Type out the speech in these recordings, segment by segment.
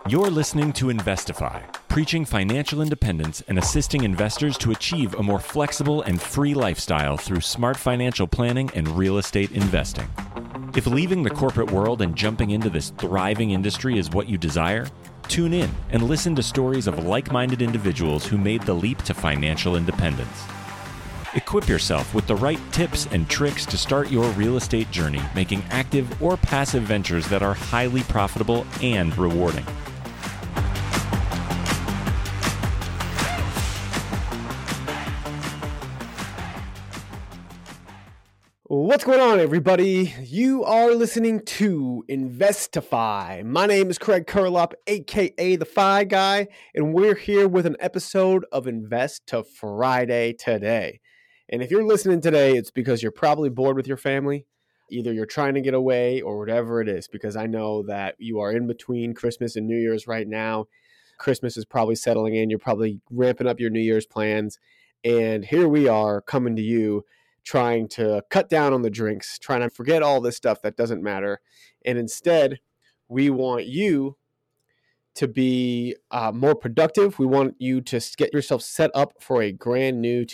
You're listening to Investify, preaching financial independence and assisting investors to achieve a more flexible and free lifestyle through smart financial planning and real estate investing. If leaving the corporate world and jumping into this thriving industry is what you desire, tune in and listen to stories of like-minded individuals who made the leap to financial independence. Equip yourself with the right tips and tricks to start your real estate journey, making active or passive ventures that are highly profitable and rewarding. What's going on, everybody? You are listening to Investify. My name is Craig Curlop, aka the Fi Guy, and we're here with an episode of Invest to Friday today. And if you're listening today, it's because you're probably bored with your family. Either you're trying to get away or whatever it is, because I know that you are in between Christmas and New Year's right now. Christmas is probably settling in. You're probably ramping up your New Year's plans. And here we are coming to you trying to cut down on the drinks, trying to forget all this stuff that doesn't matter. And instead, we want you to be more productive. We want you to get yourself set up for a brand new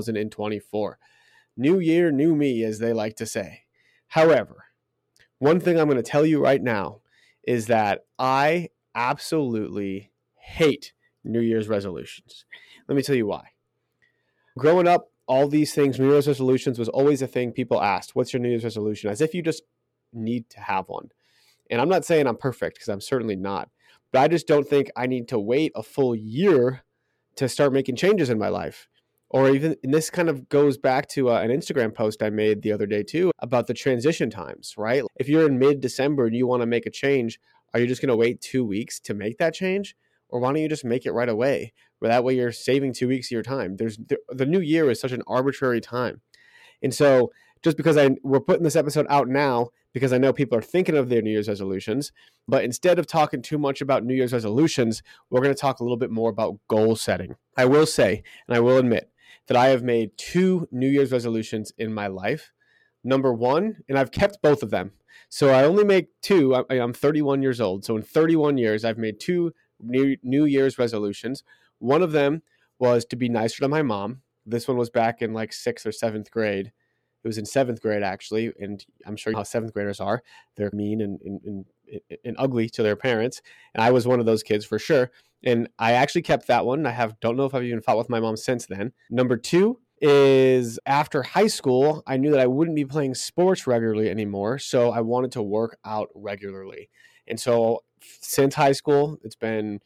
2024. New year, new me, as they like to say. However, one thing I'm going to tell you right now is that I absolutely hate New Year's resolutions. Let me tell you why. Growing up, all these things, New Year's resolutions was always a thing people asked. What's your New Year's resolution? As if you just need to have one. And I'm not saying I'm perfect, because I'm certainly not. But I just don't think I need to wait a full year to start making changes in my life. Or even, and this kind of goes back to an Instagram post I made the other day too, about the transition times, right? If you're in mid-December and you want to make a change, are you just going to wait 2 weeks to make that change? Or why don't you just make it right away? Where that way you're saving 2 weeks of your time. The new year is such an arbitrary time. And so just because we're putting this episode out now, because I know people are thinking of their New Year's resolutions, but instead of talking too much about New Year's resolutions, we're going to talk a little bit more about goal setting. I will say, and I will admit, that I have made 2 New Year's resolutions in my life. Number one, and I've kept both of them. So I only make 2. I'm 31 years old. So in 31 years, I've made 2 New Year's resolutions. One of them was to be nicer to my mom. This one was back in like 6th or 7th grade. It was in 7th grade, actually. And I'm sure how 7th graders are. They're mean and ugly to their parents. And I was one of those kids for sure. And I actually kept that one. Don't know if I've even fought with my mom since then. Number 2 is after high school, I knew that I wouldn't be playing sports regularly anymore. So I wanted to work out regularly. And so since high school, it's been,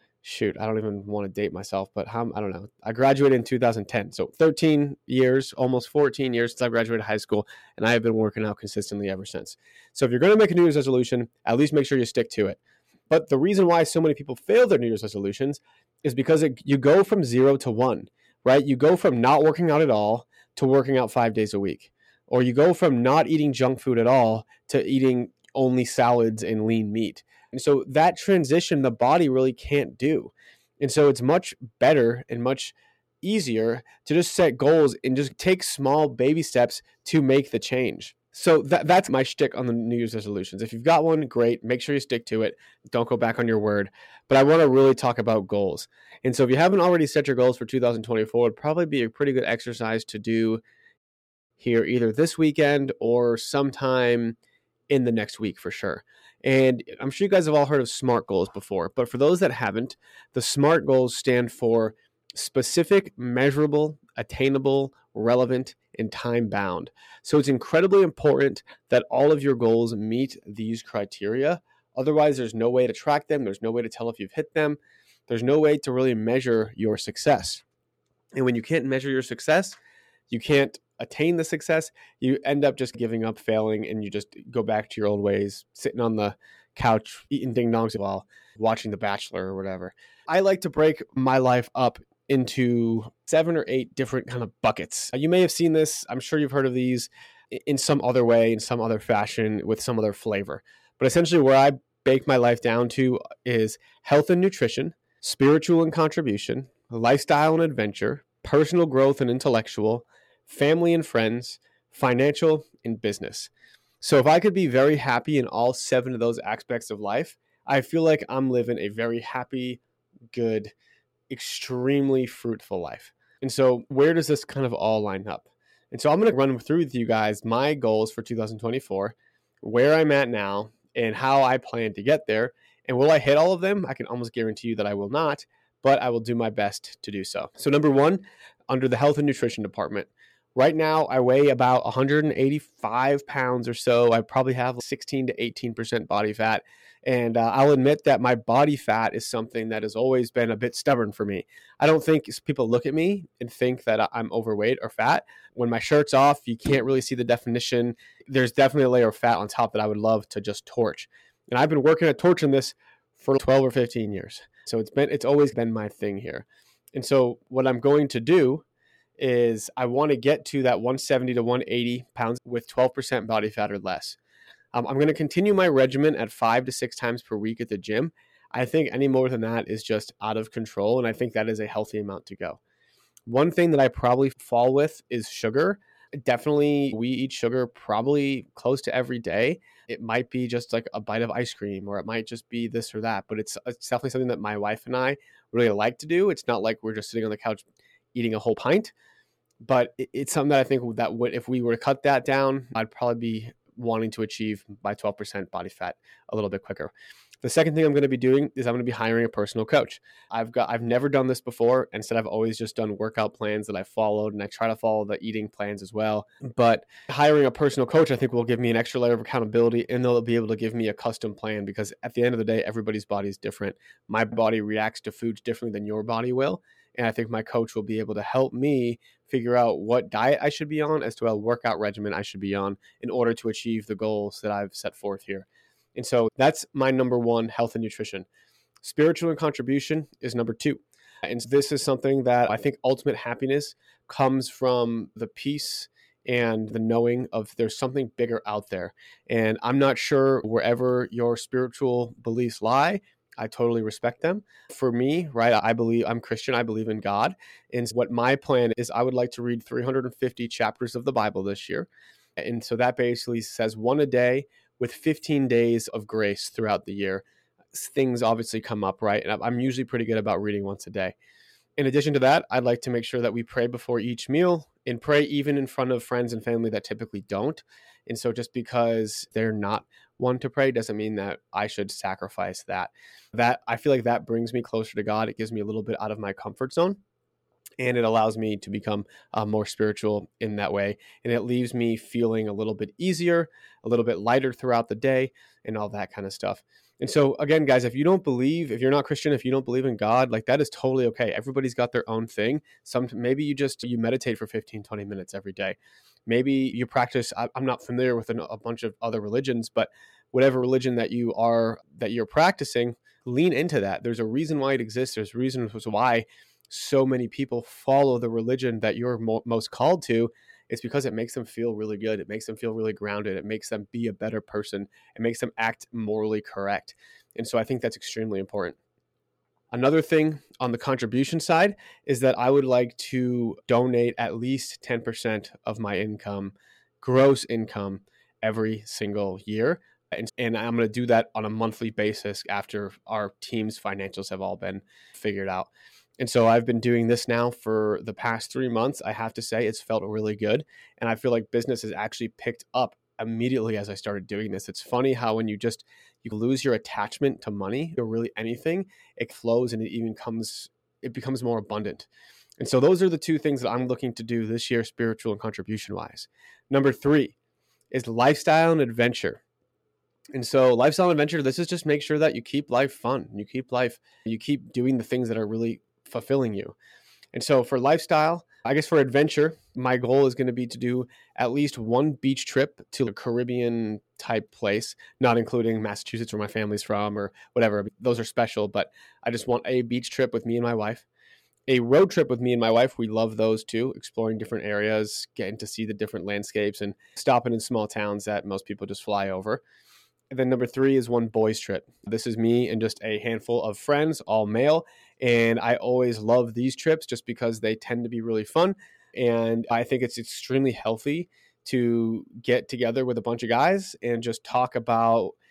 I don't even want to date myself, but I don't know. I graduated in 2010. So 13 years, almost 14 years since I graduated high school, and I have been working out consistently ever since. So if you're going to make a New Year's resolution, at least make sure you stick to it. But the reason why so many people fail their New Year's resolutions is because you go from 0 to 1, right? You go from not working out at all to working out 5 days a week. Or you go from not eating junk food at all to eating only salads and lean meat. And so that transition, the body really can't do. And so it's much better and much easier to just set goals and just take small baby steps to make the change. So that's my shtick on the New Year's resolutions. If you've got one, great. Make sure you stick to it. Don't go back on your word. But I want to really talk about goals. And so if you haven't already set your goals for 2024, it'd probably be a pretty good exercise to do here either this weekend or sometime in the next week for sure. And I'm sure you guys have all heard of SMART goals before, but for those that haven't, the SMART goals stand for specific, measurable, attainable, relevant, and time-bound. So it's incredibly important that all of your goals meet these criteria. Otherwise, there's no way to track them. There's no way to tell if you've hit them. There's no way to really measure your success. And when you can't measure your success, you can't attain the success, you end up just giving up, failing, and you just go back to your old ways, sitting on the couch, eating ding-dongs while watching The Bachelor or whatever. I like to break my life up into 7 or 8 different kind of buckets. You may have seen this. I'm sure you've heard of these in some other way, in some other fashion, with some other flavor. But essentially where I bake my life down to is health and nutrition, spiritual and contribution, lifestyle and adventure, personal growth and intellectual, family and friends, financial and business. So if I could be very happy in all 7 of those aspects of life, I feel like I'm living a very happy, good, extremely fruitful life. And so where does this kind of all line up? And so I'm going to run through with you guys my goals for 2024, where I'm at now, and how I plan to get there. And will I hit all of them? I can almost guarantee you that I will not, but I will do my best to do so. So number one, under the health and nutrition department, right now I weigh about 185 pounds or so. I probably have 16 to 18% body fat. And I'll admit that my body fat is something that has always been a bit stubborn for me. I don't think people look at me and think that I'm overweight or fat. When my shirt's off, you can't really see the definition. There's definitely a layer of fat on top that I would love to just torch. And I've been working at torching this for 12 or 15 years. So it's always been my thing here. And so what I'm going to do is I want to get to that 170 to 180 pounds with 12% body fat or less. I'm going to continue my regimen at 5 to 6 times per week at the gym. I think any more than that is just out of control, and I think that is a healthy amount to go. One thing that I probably fall with is sugar. Definitely, we eat sugar probably close to every day. It might be just like a bite of ice cream, or it might just be this or that, but it's definitely something that my wife and I really like to do. It's not like we're just sitting on the couch eating a whole pint, but it's something that I think that if we were to cut that down, I'd probably be wanting to achieve my 12% body fat a little bit quicker. The second thing I'm going to be doing is I'm going to be hiring a personal coach. I've never done this before. Instead, I've always just done workout plans that I followed, and I try to follow the eating plans as well. But hiring a personal coach, I think, will give me an extra layer of accountability, and they'll be able to give me a custom plan, because at the end of the day, everybody's body is different. My body reacts to foods differently than your body will. And I think my coach will be able to help me figure out what diet I should be on as to what workout regimen I should be on in order to achieve the goals that I've set forth here. And so that's my number one, health and nutrition. Spiritual and contribution is number two. And this is something that I think ultimate happiness comes from the peace and the knowing of there's something bigger out there. And I'm not sure wherever your spiritual beliefs lie, I totally respect them. For me, right, I'm Christian. I believe in God. And what my plan is, I would like to read 350 chapters of the Bible this year. And so that basically says one a day with 15 days of grace throughout the year. Things obviously come up, right? And I'm usually pretty good about reading once a day. In addition to that, I'd like to make sure that we pray before each meal and pray even in front of friends and family that typically don't. And so just because they're not one to pray doesn't mean that I should sacrifice that. I feel like that brings me closer to God. It gives me a little bit out of my comfort zone, and it allows me to become more spiritual in that way. And it leaves me feeling a little bit easier, a little bit lighter throughout the day, and all that kind of stuff. And so again, guys, if you're not Christian, if you don't believe in God, like that is totally okay. Everybody's got their own thing. Maybe you meditate for 15, 20 minutes every day. Maybe you practice, I'm not familiar with a bunch of other religions, but whatever religion that you're practicing, lean into that. There's a reason why it exists. There's reasons why so many people follow the religion that you're most called to. It's because it makes them feel really good. It makes them feel really grounded. It makes them be a better person. It makes them act morally correct. And so I think that's extremely important. Another thing on the contribution side is that I would like to donate at least 10% of my income, gross income, every single year. And I'm going to do that on a monthly basis after our team's financials have all been figured out. And so I've been doing this now for the past 3 months. I have to say it's felt really good. And I feel like business has actually picked up immediately as I started doing this. It's funny how when you lose your attachment to money or really anything, it flows and it becomes more abundant. And so those are the two things that I'm looking to do this year, spiritual and contribution wise. Number 3 is lifestyle and adventure. And so lifestyle and adventure, this is just make sure that you keep life fun. You keep doing the things that are really fulfilling you. And so for lifestyle, I guess for adventure, my goal is going to be to do at least one beach trip to a Caribbean type place, not including Massachusetts where my family's from or whatever. Those are special, but I just want a beach trip with me and my wife. A road trip with me and my wife, we love those too, exploring different areas, getting to see the different landscapes and stopping in small towns that most people just fly over. And then number 3 is one boys trip. This is me and just a handful of friends, all male. And I always love these trips just because they tend to be really fun. And I think it's extremely healthy to get together with a bunch of guys and just talk about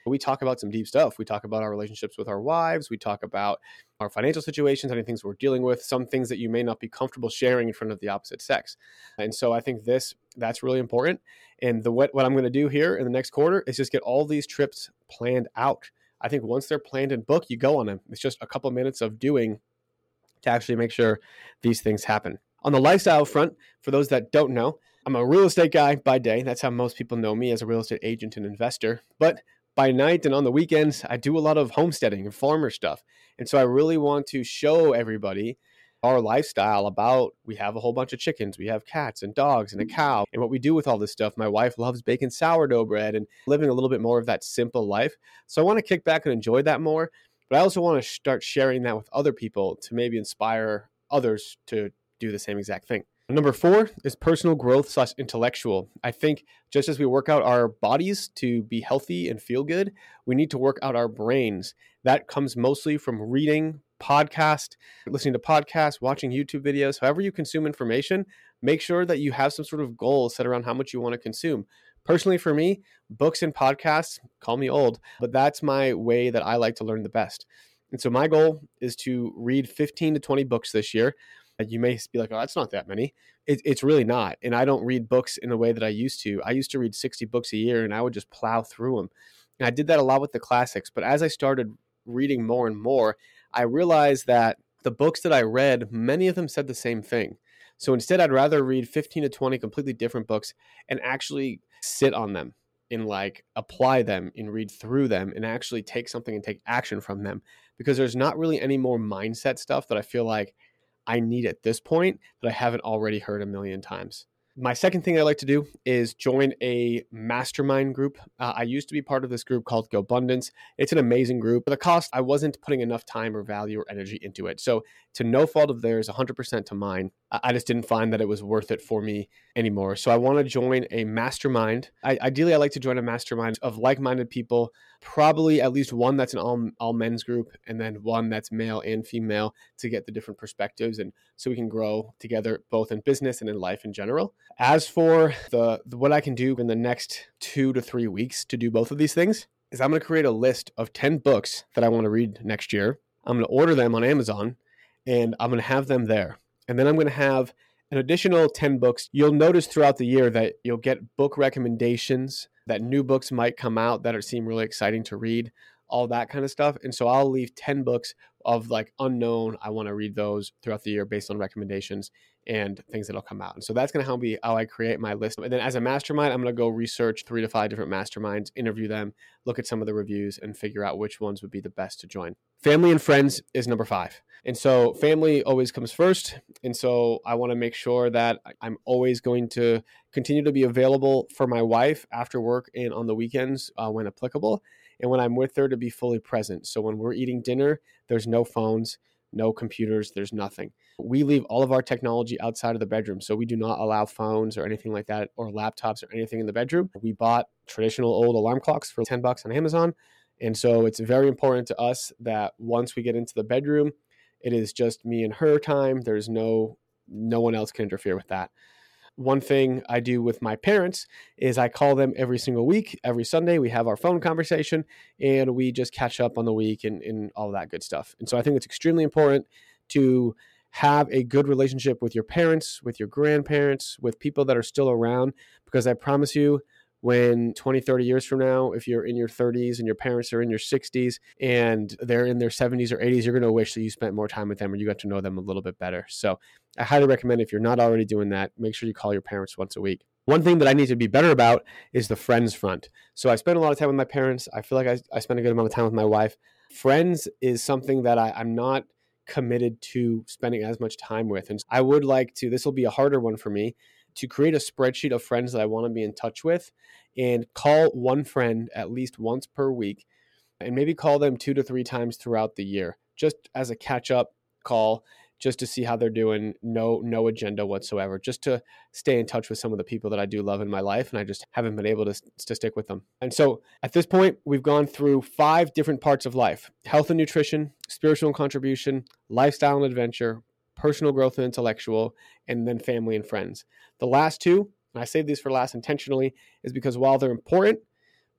We talk about some deep stuff. We talk about our relationships with our wives. We talk about our financial situations, any things we're dealing with, some things that you may not be comfortable sharing in front of the opposite sex. And so I think that's really important. And what I'm going to do here in the next quarter is just get all these trips planned out. I think once they're planned and booked, you go on them. It's just a couple of minutes of doing to actually make sure these things happen. On the lifestyle front, for those that don't know, I'm a real estate guy by day. That's how most people know me, as a real estate agent and investor. But by night and on the weekends, I do a lot of homesteading and farmer stuff. And so I really want to show everybody our lifestyle about, we have a whole bunch of chickens, we have cats and dogs and a cow, and what we do with all this stuff. My wife loves baking sourdough bread and living a little bit more of that simple life. So I want to kick back and enjoy that more. But I also want to start sharing that with other people to maybe inspire others to do the same exact thing. Number 4 is personal growth / intellectual. I think just as we work out our bodies to be healthy and feel good, we need to work out our brains. That comes mostly from reading, listening to podcasts, watching YouTube videos. However you consume information, make sure that you have some sort of goal set around how much you want to consume. Personally, for me, books and podcasts, call me old, but that's my way that I like to learn the best. And so my goal is to read 15 to 20 books this year. You may be like, oh, that's not that many. It's really not. And I don't read books in the way that I used to. I used to read 60 books a year and I would just plow through them. And I did that a lot with the classics. But as I started reading more and more, I realized that the books that I read, many of them said the same thing. So instead, I'd rather read 15 to 20 completely different books and actually sit on them and apply them and read through them and actually take something and take action from them. Because there's not really any more mindset stuff that I feel like I need at this point that I haven't already heard a million times. My second thing I like to do is join a mastermind group. I used to be part of this group called GoBundance. It's an amazing group. For the cost, I wasn't putting enough time or value or energy into it. So to no fault of theirs, 100% to mine, I just didn't find that it was worth it for me anymore. So I want to join a mastermind. Ideally, I like to join a mastermind of like-minded people, probably at least one that's an all men's group, and then one that's male and female to get the different perspectives, and so we can grow together both in business and in life in general. As for what I can do in the next 2 to 3 weeks to do both of these things is I'm going to create a list of 10 books that I want to read next year. I'm going to order them on Amazon and I'm going to have them there. And then I'm going to have an additional 10 books. You'll notice throughout the year that you'll get book recommendations, that new books might come out that seem really exciting to read, all that kind of stuff. And so I'll leave 10 books of unknown. I want to read those throughout the year based on recommendations and things that'll come out. And so that's going to help me how I create my list. And then as a mastermind, I'm going to go research 3 to 5 different masterminds, interview them, look at some of the reviews, and figure out which ones would be the best to join. Family and friends is number 5. And so family always comes first. And so I want to make sure that I'm always going to continue to be available for my wife after work and on the weekends when applicable. And when I'm with her, to be fully present. So when we're eating dinner, there's no phones, no computers, there's nothing. We leave all of our technology outside of the bedroom. So we do not allow phones or anything like that, or laptops or anything in the bedroom. We bought traditional old alarm clocks for $10 on Amazon. And so it's very important to us that once we get into the bedroom, it is just me and her time. There's no one else can interfere with that. One thing I do with my parents is I call them every single week. Every Sunday, we have our phone conversation and we just catch up on the week and all that good stuff. And so I think it's extremely important to have a good relationship with your parents, with your grandparents, with people that are still around, because I promise you, when 20, 30 years from now, if you're in your 30s and your parents are in your 60s and they're in their 70s or 80s, you're going to wish that you spent more time with them or you got to know them a little bit better. So I highly recommend, if you're not already doing that, make sure you call your parents once a week. One thing that I need to be better about is the friends front. So I spend a lot of time with my parents. I feel like I spend a good amount of time with my wife. Friends is something that I'm not committed to spending as much time with. And I would like to, this will be a harder one for me, to create a spreadsheet of friends that I want to be in touch with and call one friend at least once per week, and maybe call them 2 to 3 times throughout the year, just as a catch-up call, just to see how they're doing. No agenda whatsoever, just to stay in touch with some of the people that I do love in my life, and I just haven't been able to stick with them. And so at this point, we've gone through 5 different parts of life: health and nutrition, spiritual and contribution, lifestyle and adventure, personal growth and intellectual, and then family and friends. The last 2, and I saved these for last intentionally, is because while they're important,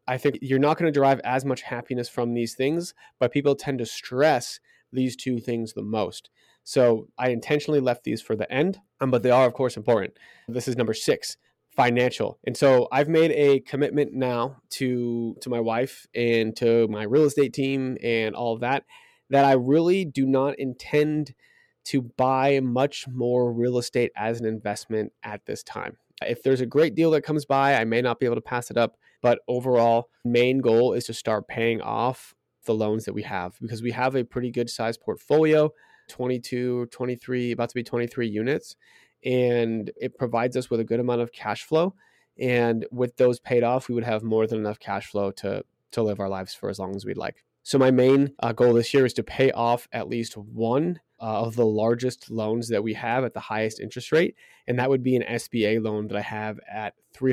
I think you're not going to derive as much happiness from these things, but people tend to stress these two things the most. So I intentionally left these for the end, but they are, of course, important. This is number 6, financial. And so I've made a commitment now to my wife and to my real estate team and all of that I really do not intend to buy much more real estate as an investment at this time. If there's a great deal that comes by, I may not be able to pass it up. But overall, main goal is to start paying off the loans that we have, because we have a pretty good sized portfolio, 22, 23, about to be 23 units. And it provides us with a good amount of cash flow. And with those paid off, we would have more than enough cash flow to live our lives for as long as we'd like. So my main goal this year is to pay off at least one of the largest loans that we have at the highest interest rate. And that would be an SBA loan that I have at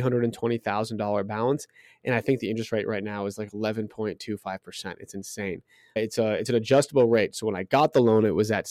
$320,000 balance. And I think the interest rate right now is like 11.25%. It's insane. It's an adjustable rate. So when I got the loan, it was at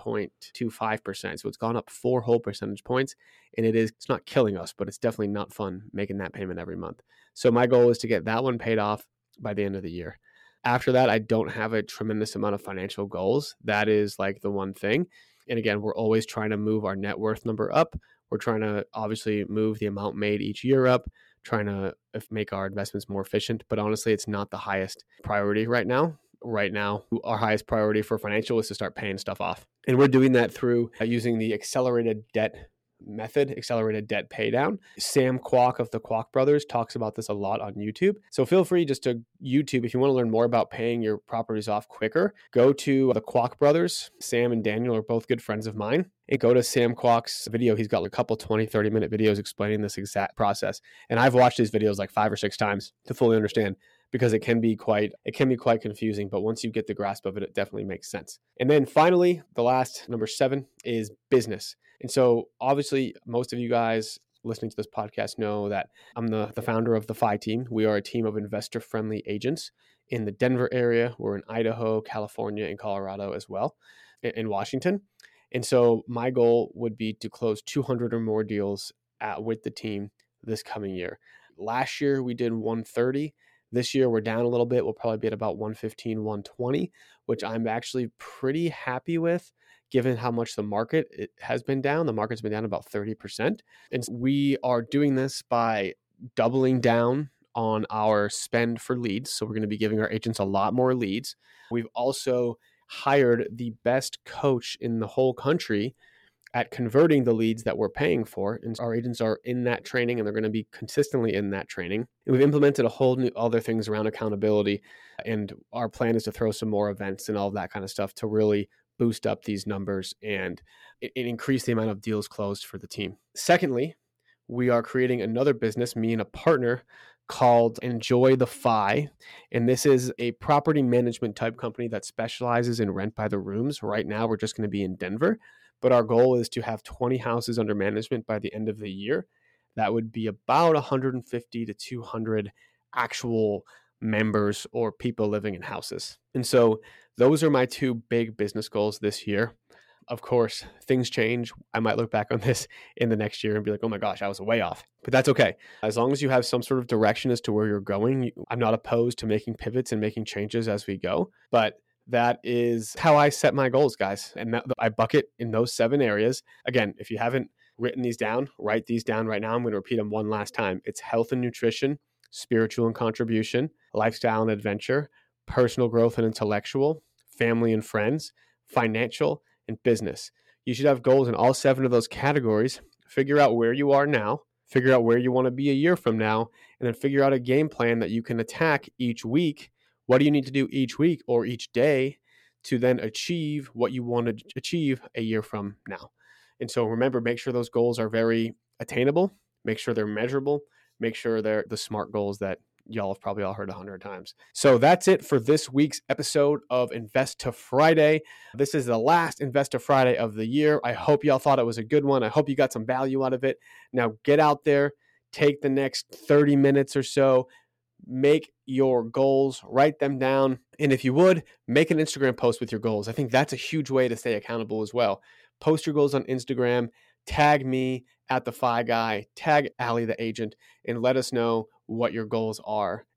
7.25%. So it's gone up 4 whole percentage points. And it's not killing us, but it's definitely not fun making that payment every month. So my goal is to get that one paid off by the end of the year. After that, I don't have a tremendous amount of financial goals. That is like the one thing. And again, we're always trying to move our net worth number up. We're trying to obviously move the amount made each year up, trying to make our investments more efficient. But honestly, it's not the highest priority right now. Right now, our highest priority for financial is to start paying stuff off. And we're doing that through using the accelerated debt method, accelerated debt pay down. Sam Kwok of the Kwok Brothers talks about this a lot on YouTube. So feel free just to YouTube, if you want to learn more about paying your properties off quicker, go to the Kwok Brothers. Sam and Daniel are both good friends of mine. And go to Sam Kwok's video. He's got a couple 20, 30-minute videos explaining this exact process. And I've watched these videos like 5 or 6 times to fully understand, because it can be quite confusing, but once you get the grasp of it, it definitely makes sense. And then finally, the last, number 7, is business. And so obviously, most of you guys listening to this podcast know that I'm the founder of the FI team. We are a team of investor-friendly agents in the Denver area. We're in Idaho, California, and Colorado as well, in Washington. And so my goal would be to close 200 or more deals with the team this coming year. Last year, we did 130. This year, we're down a little bit. We'll probably be at about 115, 120, which I'm actually pretty happy with, given how much the market has been down. The market's been down about 30%. And we are doing this by doubling down on our spend for leads. So we're going to be giving our agents a lot more leads. We've also hired the best coach in the whole country at converting the leads that we're paying for. And our agents are in that training, and they're going to be consistently in that training. And we've implemented a whole new other things around accountability. And our plan is to throw some more events and all of that kind of stuff to really boost up these numbers and increase the amount of deals closed for the team. Secondly, we are creating another business, me and a partner, called Enjoy the FI. And this is a property management type company that specializes in rent by the rooms. Right now, we're just going to be in Denver, but our goal is to have 20 houses under management by the end of the year. That would be about 150 to 200 actual members or people living in houses. And so those are my 2 big business goals this year. Of course, things change. I might look back on this in the next year and be like, oh my gosh, I was way off. But that's okay. As long as you have some sort of direction as to where you're going, I'm not opposed to making pivots and making changes as we go. But that is how I set my goals, guys. And I bucket in those 7 areas. Again, if you haven't written these down, write these down right now. I'm going to repeat them one last time. It's health and nutrition, spiritual and contribution, lifestyle and adventure, personal growth and intellectual, family and friends, financial, and business. You should have goals in all 7 of those categories. Figure out where you are now, figure out where you want to be a year from now, and then figure out a game plan that you can attack each week. What do you need to do each week or each day to then achieve what you want to achieve a year from now? And so remember, make sure those goals are very attainable, make sure they're measurable, make sure they're the SMART goals that y'all have probably all heard 100 times. So that's it for this week's episode of Invest to Friday. This is the last Invest to Friday of the year. I hope y'all thought it was a good one. I hope you got some value out of it. Now get out there, take the next 30 minutes or so, make your goals, write them down. And if you would, make an Instagram post with your goals. I think that's a huge way to stay accountable as well. Post your goals on Instagram, tag me at the FI Guy, tag Allie the agent, and let us know what your goals are.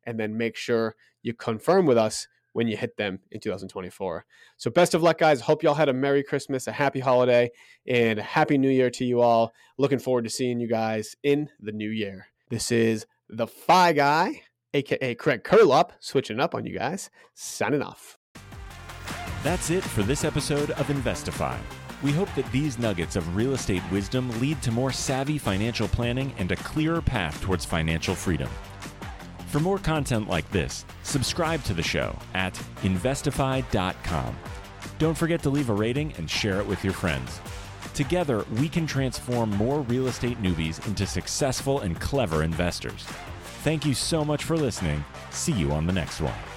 and then make sure you confirm with us when you hit them in 2024. So best of luck, guys. Hope y'all had a Merry Christmas, a happy holiday, and a Happy New Year to you all. Looking forward to seeing you guys in the new year. This is the FI Guy, a.k.a. Craig Curlop, switching up on you guys, signing off. That's it for this episode of Investify. We hope that these nuggets of real estate wisdom lead to more savvy financial planning and a clearer path towards financial freedom. For more content like this, subscribe to the show at investify.com. Don't forget to leave a rating and share it with your friends. Together, we can transform more real estate newbies into successful and clever investors. Thank you so much for listening. See you on the next one.